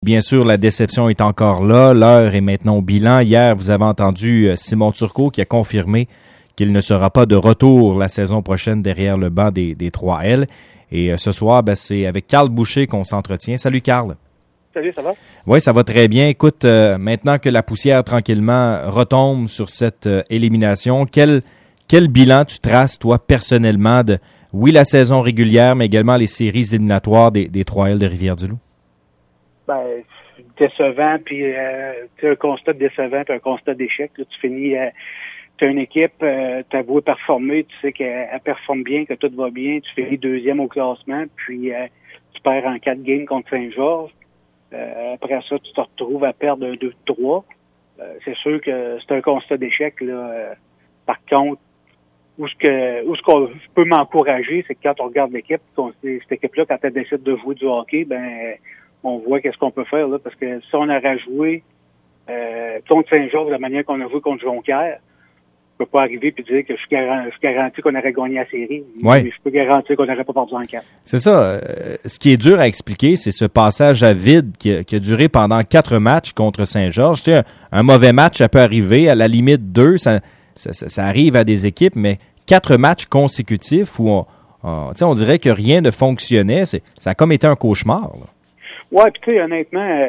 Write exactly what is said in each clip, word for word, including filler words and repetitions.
Bien sûr, la déception est encore là. L'heure est maintenant au bilan. Hier, vous avez entendu Simon Turcot qui a confirmé qu'il ne sera pas de retour la saison prochaine derrière le banc des, des trois L. Et ce soir, ben, c'est avec Carl Boucher qu'on s'entretient. Salut, Carl. Salut, ça va? Oui, ça va très bien. Écoute, euh, maintenant que la poussière tranquillement retombe sur cette euh, élimination, quel, quel bilan tu traces, toi, personnellement, de, oui, la saison régulière, mais également les séries éliminatoires des, des trois L de Rivière-du-Loup? Ben, décevant, puis euh, tu as un constat de décevant, puis un constat d'échec. Là, tu finis, euh, tu as une équipe, euh, tu as beau performer, tu sais qu'elle elle performe bien, que tout va bien, tu finis deuxième au classement, puis euh, tu perds en quatre games contre Saint-Georges. Euh, après ça, tu te retrouves à perdre un deux trois. Euh, c'est sûr que c'est un constat d'échec. Là. Euh, par contre, où ce que où ce qu'on peut m'encourager, c'est que quand on regarde l'équipe, qu'on, cette équipe-là, quand elle décide de jouer du hockey, ben on voit qu'est-ce qu'on peut faire là, parce que si on aurait joué euh, contre Saint-Georges de la manière qu'on a joué contre Jonquière, je peux pas arriver et dire que je suis garanti, je suis garanti qu'on aurait gagné la série. Ouais. Mais je peux garantir qu'on n'aurait pas perdu en quatre. C'est ça. Euh, ce qui est dur à expliquer, c'est ce passage à vide qui a, qui a duré pendant quatre matchs contre Saint-Georges. Tu sais, un, un mauvais match, ça peut arriver. À la limite, deux, ça, ça, ça, ça arrive à des équipes, mais quatre matchs consécutifs où on, on, tu sais, on dirait que rien ne fonctionnait. C'est, ça a comme été un cauchemar, là. Ouais, puis tu sais, honnêtement, euh,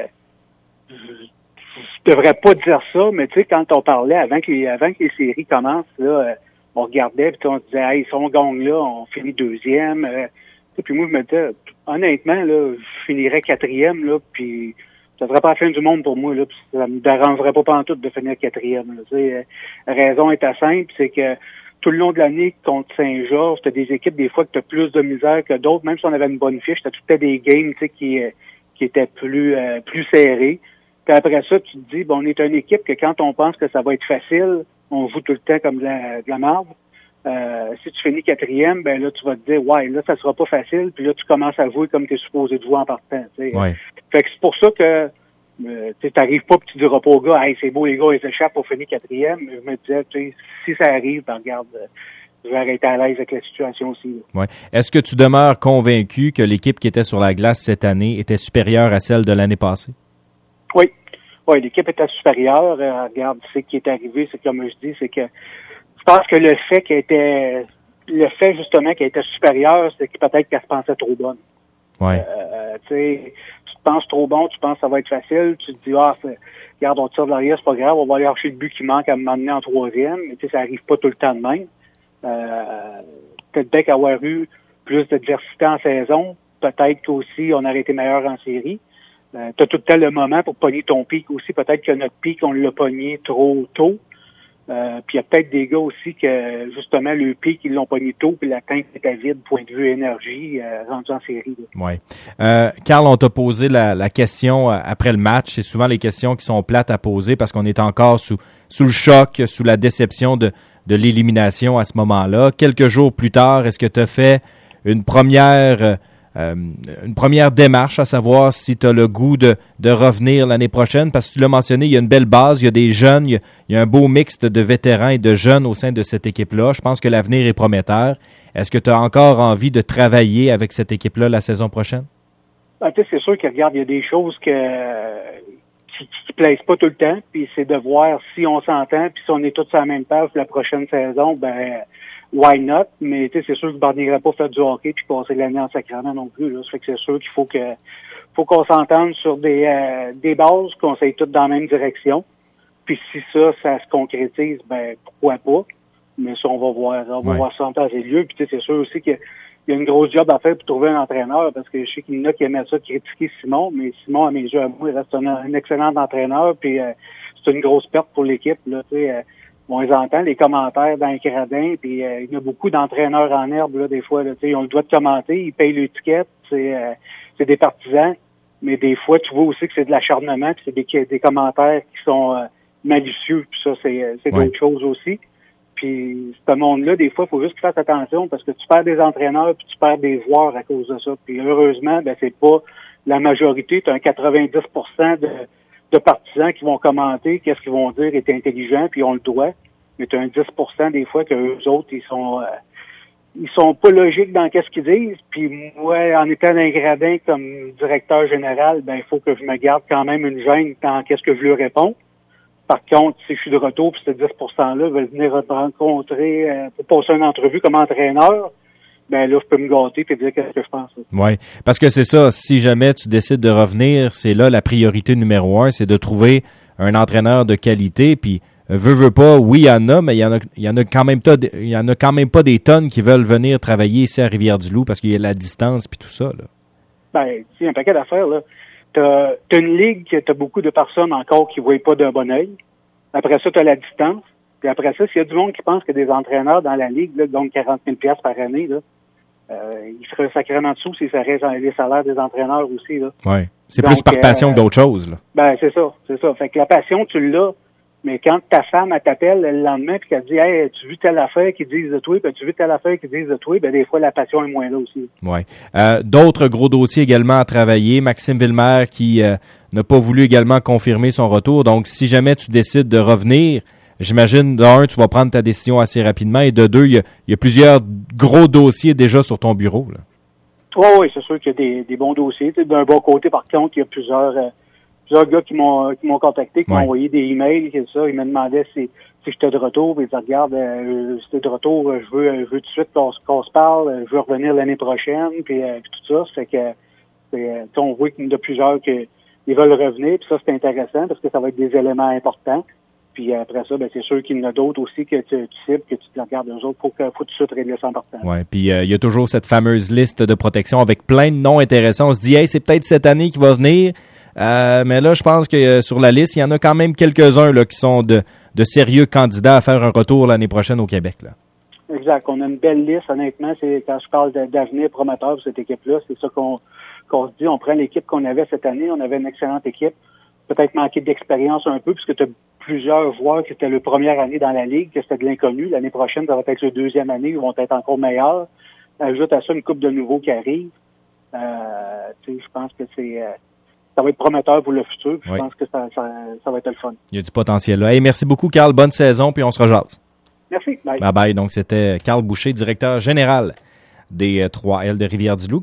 je devrais pas dire ça, mais tu sais, quand on parlait avant que les, avant que les séries commencent, là, euh, on regardait, puis on disait, hey, si on gagne là, on finit deuxième. Euh, puis moi, je me disais, honnêtement, là, je finirais quatrième, là, puis ça serait pas la fin du monde pour moi, là, puis ça me dérangerait pas pantoute de finir quatrième. Là, tu sais, euh, la raison est assez simple, c'est que tout le long de l'année, contre Saint-Georges, t'as des équipes, des fois, que t'as plus de misère que d'autres, même si on avait une bonne fiche, t'as tout le temps des games, tu sais, qui, qui étaient plus, euh, plus serrés. Puis après ça, tu te dis, bon, on est une équipe que quand on pense que ça va être facile, on joue tout le temps comme de la, de la marde. Euh, si tu finis quatrième, ben là, tu vas te dire, ouais, là, ça sera pas facile, puis là, tu commences à jouer comme tu es supposé de jouer en partant. T'sais. Ouais. Fait que c'est pour ça que euh, tu n'arrives pas et tu diras pas aux gars, hey, c'est beau, les gars, ils s'échappent pour finir quatrième. Mais je me disais, tu sais, si ça arrive, ben regarde, euh, je vais arrêter à l'aise avec la situation aussi. Ouais. Est-ce que tu demeures convaincu que l'équipe qui était sur la glace cette année était supérieure à celle de l'année passée? Oui. Oui, l'équipe était supérieure. Euh, regarde, ce qui est arrivé, c'est comme je dis, c'est que je pense que le fait qu'elle était, le fait justement qu'elle était supérieure, c'est que peut-être qu'elle se pensait trop bonne. Ouais. Euh, tu sais, tu te penses trop bon, tu penses que ça va être facile, tu te dis, ah, c'est, regarde, on tire de l'arrière, c'est pas grave, on va aller chercher le but qui manque à m'amener en troisième. Mais tu sais, ça arrive pas tout le temps de même. Euh, peut-être bien qu'avoir eu plus d'adversité en saison, peut-être qu'aussi on aurait été meilleur en série. Euh, tu as tout le temps le moment pour pogner ton pic aussi. Peut-être que notre pic, on l'a pogné trop tôt. Euh, puis il y a peut-être des gars aussi que, justement, le pic, ils l'ont pogné tôt, puis la tank était vide, point de vue énergie, euh, rendu en série. Oui. Euh, Carl, on t'a posé la, la question après le match. C'est souvent les questions qui sont plates à poser parce qu'on est encore sous, sous le choc, sous la déception de, de l'élimination à ce moment-là. Quelques jours plus tard, est-ce que tu as fait une première... Euh, une première démarche à savoir si tu as le goût de, de revenir l'année prochaine, parce que tu l'as mentionné, il y a une belle base, il y a des jeunes, il y a, il y a un beau mix de vétérans et de jeunes au sein de cette équipe-là. Je pense que l'avenir est prometteur. Est-ce que tu as encore envie de travailler avec cette équipe-là la saison prochaine? Ben, tu sais, c'est sûr que, regarde, il y a des choses que qui, qui plaisent pas tout le temps, puis c'est de voir si on s'entend, puis si on est tous sur la même page la prochaine saison, ben why not? Mais tu sais, c'est sûr que je ne n'irai pas faire du hockey puis passer l'année en sacrament non plus. Là. Ça fait que c'est sûr qu'il faut que faut qu'on s'entende sur des euh, des bases, qu'on s'aille toutes dans la même direction. Puis si ça, ça se concrétise, ben pourquoi pas? Mais ça, on va voir. On va ouais. voir ça en temps et lieu. Puis tu sais, c'est sûr aussi qu'il y a une grosse job à faire pour trouver un entraîneur, parce que je sais qu'il y en a qui aimaient ça critiquer Simon, mais Simon, à mes yeux, à moi, il reste un, un excellent entraîneur, puis euh, c'est une grosse perte pour l'équipe. Là, tu sais, euh, on les entend, les commentaires dans les gradins, puis euh, il y a beaucoup d'entraîneurs en herbe, là, des fois, là, ils ont le droit de commenter, ils payent l'étiquette, c'est, euh, c'est des partisans, mais des fois, tu vois aussi que c'est de l'acharnement, puis c'est des, des commentaires qui sont euh, malicieux, puis ça, c'est, c'est ouais. d'autres choses aussi. Puis ce monde-là, des fois, il faut juste qu'ils fassent attention, parce que tu perds des entraîneurs, puis tu perds des joueurs à cause de ça. Puis heureusement, ben c'est pas la majorité, tu as un quatre-vingt-dix pour cent de de partisans qui vont commenter, qu'est-ce qu'ils vont dire est intelligent, puis on le doit. Mais tu as un dix pour cent des fois qu'eux autres, ils sont euh, ils sont pas logiques dans qu'est-ce qu'ils disent. Puis moi, en étant un gradin comme directeur général, ben il faut que je me garde quand même une gêne dans qu'est-ce que je lui réponds. Par contre, si je suis de retour, puis ce dix pour cent-là veulent venir me rencontrer euh, pour passer une entrevue comme entraîneur, ben là, je peux me gâter et dire qu'est-ce que je pense. Oui, parce que c'est ça, si jamais tu décides de revenir, c'est là la priorité numéro un, c'est de trouver un entraîneur de qualité, puis veut, veut pas, oui, il y en a, mais il y en a, il y en a quand même pas, il y en a quand même pas des tonnes qui veulent venir travailler ici à Rivière-du-Loup parce qu'il y a la distance puis tout ça, là. Ben, tu sais, un paquet d'affaires, là. T'as, t'as une ligue que t'as beaucoup de personnes encore qui ne voient pas d'un bon œil. Après ça, t'as la distance. Puis après ça, s'il y a du monde qui pense que des entraîneurs dans la ligue, là, gagnent quarante mille dollars par année, là, euh, ils seraient sacrément dessous si ça reste les salaires des entraîneurs aussi, là. Oui. C'est Donc, plus par passion euh, que d'autres choses, là. Ben, c'est ça, c'est ça. Fait que la passion, tu l'as. Mais quand ta femme, elle t'appelle le lendemain puis qu'elle te dit « Hey, tu vu telle affaire qu'ils disent de toi, ben tu vu telle affaire qu'ils disent de toi », ben des fois, la passion est moins là aussi. Oui. Euh, d'autres gros dossiers également à travailler. Maxime Villemer qui euh, n'a pas voulu également confirmer son retour. Donc, si jamais tu décides de revenir, j'imagine, d'un, tu vas prendre ta décision assez rapidement et de deux, il y a, il y a plusieurs gros dossiers déjà sur ton bureau, là. Oui, oui, c'est sûr qu'il y a des, des bons dossiers. D'un bon côté, par contre, il y a plusieurs... Euh, plusieurs gars qui m'ont qui m'ont contacté, qui ouais. m'ont envoyé des emails, et ça, ils me demandaient si, si j'étais de retour, puis ils disaient, regarde, euh, si t'es de retour, je veux, je veux tout de suite qu'on, qu'on se parle, je veux revenir l'année prochaine, puis, euh, puis tout ça, ça fait que c'est, on voit qu'il y en a plusieurs qui ils veulent revenir, puis ça c'est intéressant parce que ça va être des éléments importants. Puis après ça, ben c'est sûr qu'il y en a d'autres aussi que tu, tu cibles, que tu te regardes eux autres, faut que faut tout de suite régler ça important. Oui, puis euh, il y a toujours cette fameuse liste de protection avec plein de noms intéressants. On se dit, hey, c'est peut-être cette année qui va venir. Euh, mais là, je pense que euh, sur la liste, il y en a quand même quelques-uns là qui sont de, de sérieux candidats à faire un retour l'année prochaine au Québec, là. Exact. On a une belle liste, honnêtement. C'est quand je parle d'avenir prometteur pour cette équipe-là, c'est ça qu'on, qu'on se dit. On prend l'équipe qu'on avait cette année. On avait une excellente équipe. Peut-être manqué d'expérience un peu, puisque tu as plusieurs joueurs qui étaient leur première année dans la Ligue, que c'était de l'inconnu. L'année prochaine, ça va être leur deuxième année. Ils vont être encore meilleurs. Ajoute à ça une coupe de nouveaux qui arrive. Euh, tu sais, je pense que c'est... Euh, ça va être prometteur pour le futur. Puis oui. Je pense que ça, ça, ça va être le fun. Il y a du potentiel là. Hey, merci beaucoup, Carl. Bonne saison, puis on se rejase. Merci. Bye. Bye bye. Donc, c'était Carl Boucher, directeur général des trois L de Rivière-du-Loup.